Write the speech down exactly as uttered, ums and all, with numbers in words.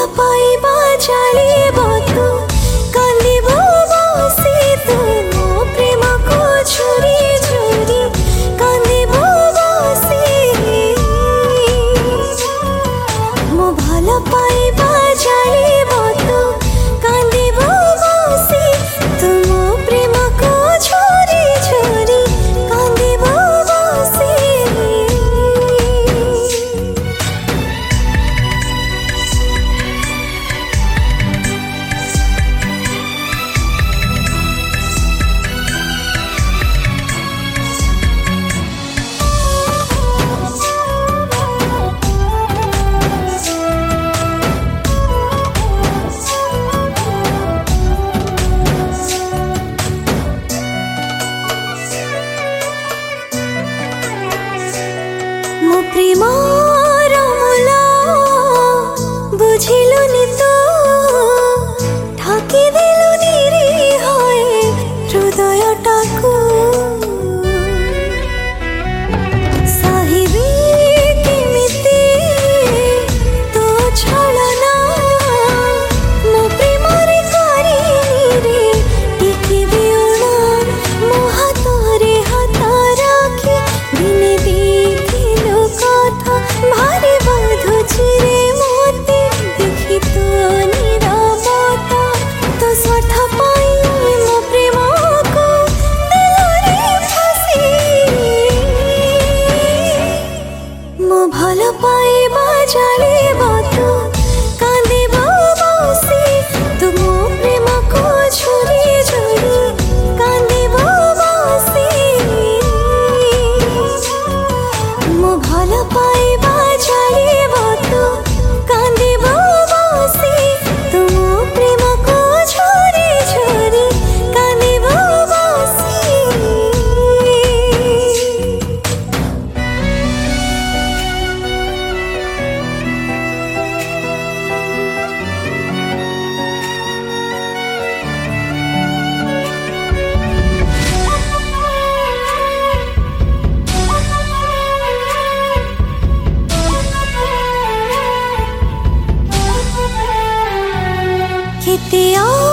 पाइबा जालिब तू कांदिब बसी तू मो प्रेम को झुरी झुरी कांदिब बसी मो भल पाइबा जालिब तू कांदिब बसी तू मो प्रेम को झुरी झुरी कांदिब बसी मो प्रेमर मूल बुझिलुनि तू ठाकी देलुनि रे होए हृदयटाकू साहिबी केमिति तो छलना मो प्रेमरे करिनि रे टिके बिउना मो हातरे हात राखी दिने देखिलो कथा भारी बाधुची रे मोते देखि तो निरवता तो सठ पाई मो प्रेम को देलो रे फांसी मो भल पाइबा जालिब तू कांदिब बसी तू मो प्रेम को झुरी झुरी कांदिब बसी मो भल पाइबा जालिब तू कांदिब बसी तू मो प्रेम को झुरी झुरी कांदिब बसी केते